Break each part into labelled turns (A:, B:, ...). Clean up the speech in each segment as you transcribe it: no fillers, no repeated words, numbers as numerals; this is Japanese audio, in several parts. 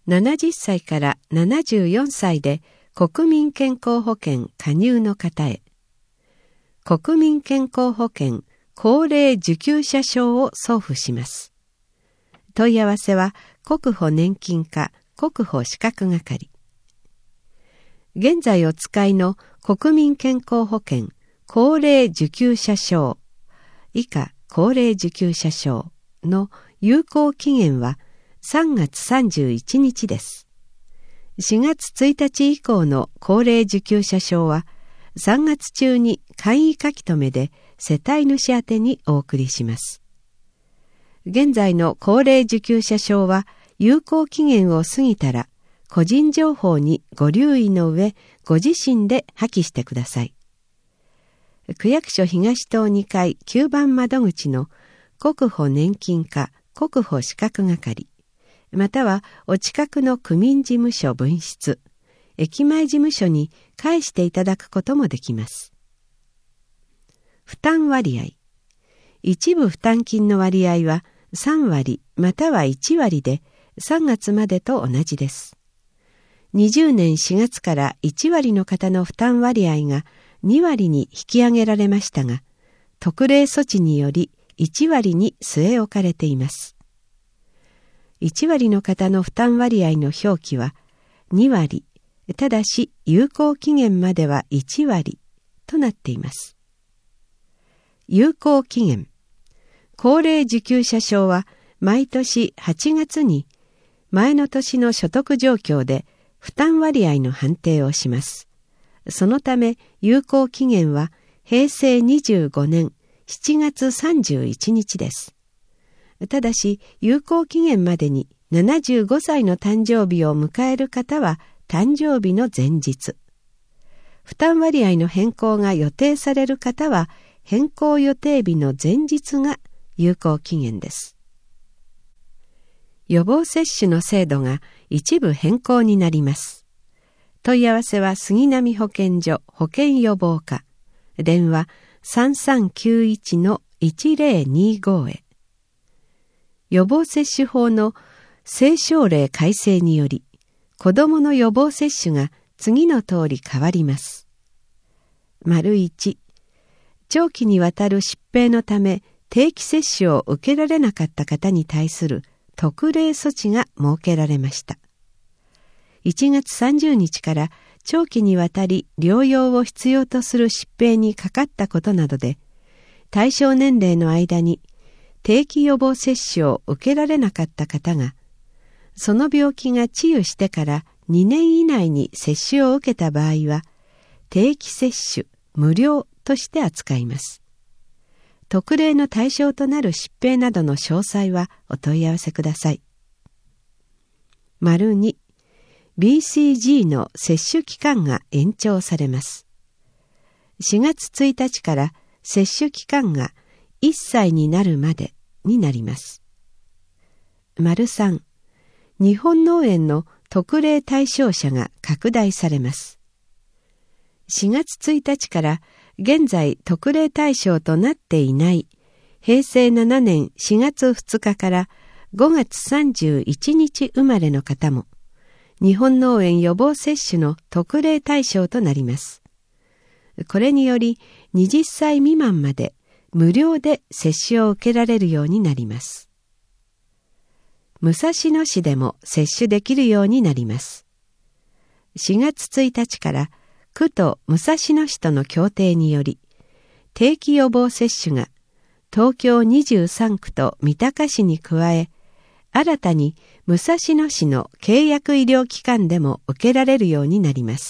A: 70歳から74歳で国民健康保険加入の方へ、国民健康保険高齢受給者証を送付します。問い合わせは国保年金課国保資格係。現在お使いの国民健康保険高齢受給者証以下高齢受給者証の有効期限は3月31日です。4月1日以降の高齢受給者証は3月中に簡易書き留めで世帯主宛てにお送りします。現在の高齢受給者証は有効期限を過ぎたら個人情報にご留意の上、ご自身で破棄してください。区役所東棟2階9番窓口の国保年金課国保資格係、またはお近くの区民事務所分室、駅前事務所に返していただくこともできます。負担割合。一部負担金の割合は3割または1割で3月までと同じです。20年4月から1割の方の負担割合が2割に引き上げられましたが、特例措置により1割に据え置かれています。1割の方の負担割合の表記は2割、ただし有効期限までは1割となっています。有効期限。高齢受給者証は毎年8月に前の年の所得状況で負担割合の判定をします。そのため有効期限は平成25年7月31日です。ただし有効期限までに75歳の誕生日を迎える方は誕生日の前日。負担割合の変更が予定される方は変更予定日の前日が有効期限です。予防接種の制度が一部変更になります。問い合わせは杉並保健所保健予防課、電話 3391-1025 へ。予防接種法の政省令改正により、子どもの予防接種が次の通り変わります。1、長期にわたる疾病のため定期接種を受けられなかった方に対する特例措置が設けられました。1月30日から長期にわたり療養を必要とする疾病にかかったことなどで、対象年齢の間に定期予防接種を受けられなかった方が、その病気が治癒してから2年以内に接種を受けた場合は、定期接種無料として扱います。特例の対象となる疾病などの詳細はお問い合わせください。2、BCG の接種期間が延長されます。4月1日から接種期間が1歳になるまでになります。3、日本脳炎の特例対象者が拡大されます。4月1日から現在特例対象となっていない平成7年4月2日から5月31日生まれの方も日本脳炎予防接種の特例対象となります。これにより20歳未満まで無料で接種を受けられるようになります。武蔵野市でも接種できるようになります。4月1日から区と武蔵野市との協定により、定期予防接種が東京23区と三鷹市に加え、新たに武蔵野市の契約医療機関でも受けられるようになります。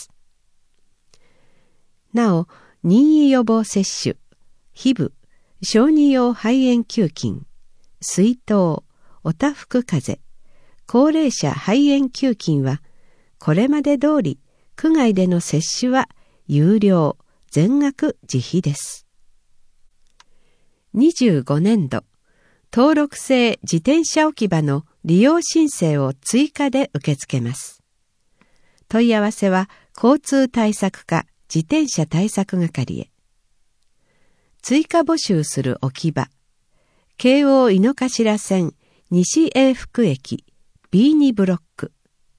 A: なお、任意予防接種、ヒブ、小児用肺炎球菌、水痘、おたふく風邪、高齢者肺炎球菌は、これまで通り、区外での接種は有料、全額自費です。25年度、登録制自転車置き場の利用申請を追加で受け付けます。問い合わせは交通対策課自転車対策係へ。追加募集する置き場、京王井の頭線西永福駅 B2 ブロック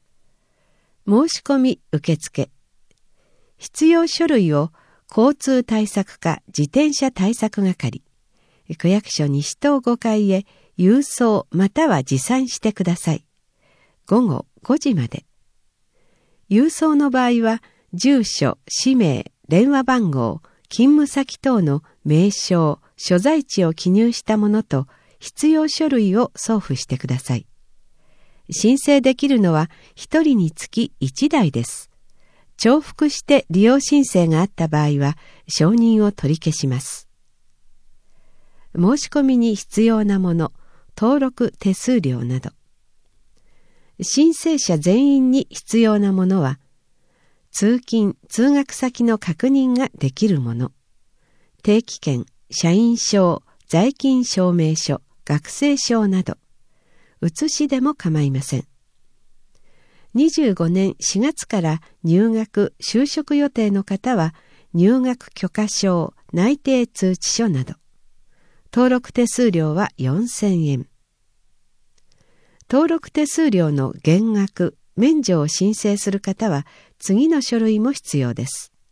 A: 申し込み受付。必要書類を交通対策課自転車対策係、区役所西棟5階へ郵送または持参してください。午後5時まで。郵送の場合は、住所、氏名、電話番号、勤務先等の名称、所在地を記入したものと必要書類を送付してください。申請できるのは1人につき1台です。重複して利用申請があった場合は承認を取り消します。申し込みに必要なもの、登録手数料など。申請者全員に必要なものは、通勤・通学先の確認ができるもの、定期券、社員証、在勤証明書、学生証など、写しでも構いません。25年4月から入学・就職予定の方は、入学許可証、内定通知書など。登録手数料は4000円。登録手数料の減額・免除を申請する方は、次の書類も必要です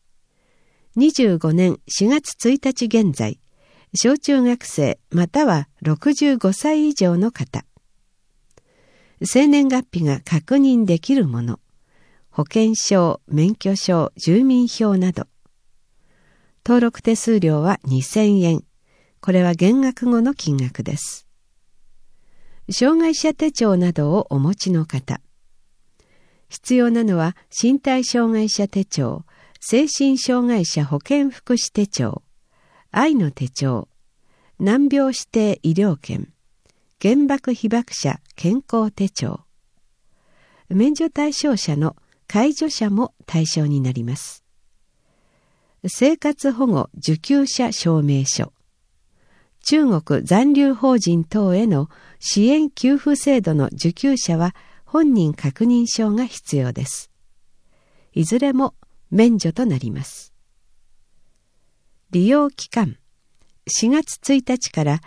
A: 。25年4月1日現在、小中学生または65歳以上の方。生年月日が確認できるもの、保険証、免許証、住民票など。登録手数料は2000円。これは減額後の金額です。障害者手帳などをお持ちの方。必要なのは身体障害者手帳、精神障害者保健福祉手帳、愛の手帳、難病指定医療券、原爆被爆者健康手帳。免除対象者の介助者も対象になります。生活保護受給者証明書。中国残留邦人等への支援給付制度の受給者は本人確認証が必要です。いずれも免除となります。利用期間4月1日から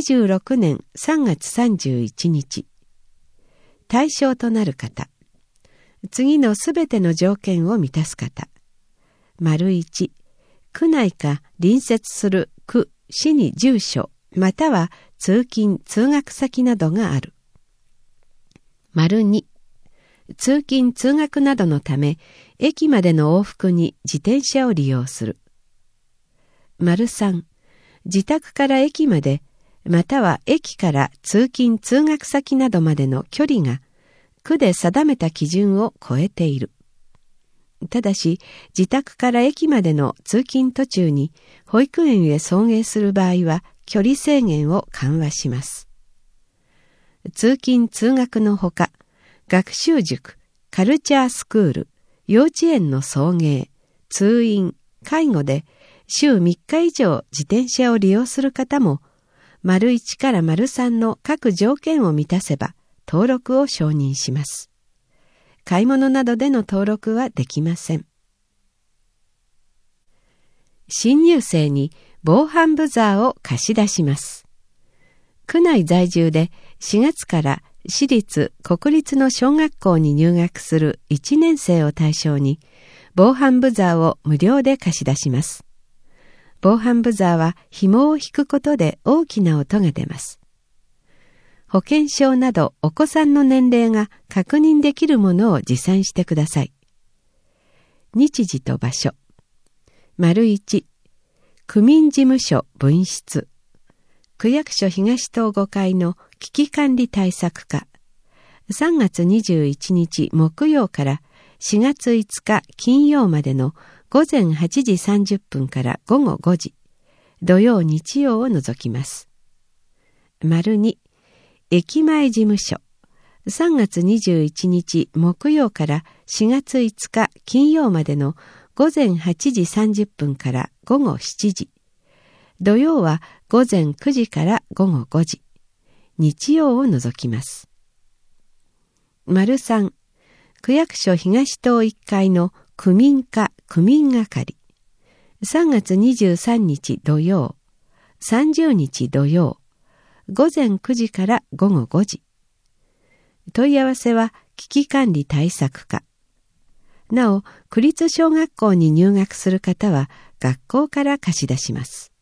A: 26年3月31日。対象となる方。次のすべての条件を満たす方。1、区内か隣接する区、市に住所、または通勤・通学先などがある。2、通勤・通学などのため、駅までの往復に自転車を利用する。3、自宅から駅まで、または駅から通勤・通学先などまでの距離が、区で定めた基準を超えている。ただし、自宅から駅までの通勤途中に保育園へ送迎する場合は、距離制限を緩和します。通勤・通学のほか、学習塾、カルチャースクール、幼稚園の送迎、通院、介護で週3日以上自転車を利用する方も、1から3の各条件を満たせば登録を承認します。買い物などでの登録はできません。新入生に防犯ブザーを貸し出します。区内在住で4月から私立・国立の小学校に入学する1年生を対象に防犯ブザーを無料で貸し出します。防犯ブザーは紐を引くことで大きな音が出ます。保険証などお子さんの年齢が確認できるものを持参してください。日時と場所。1、区民事務所分室。区役所東棟5階の危機管理対策課。3月21日木曜から4月5日金曜までの午前8時30分から午後5時。土曜日曜を除きます。2、駅前事務所。3月21日木曜から4月5日金曜までの午前8時30分から午後7時。土曜は午前9時から午後5時。日曜を除きます。3、区役所東棟1階の区民課区民係。3月23日土曜、30日土曜、午前9時から午後5時。問い合わせは危機管理対策課。 なお、区立小学校に入学する方は学校から貸し出します。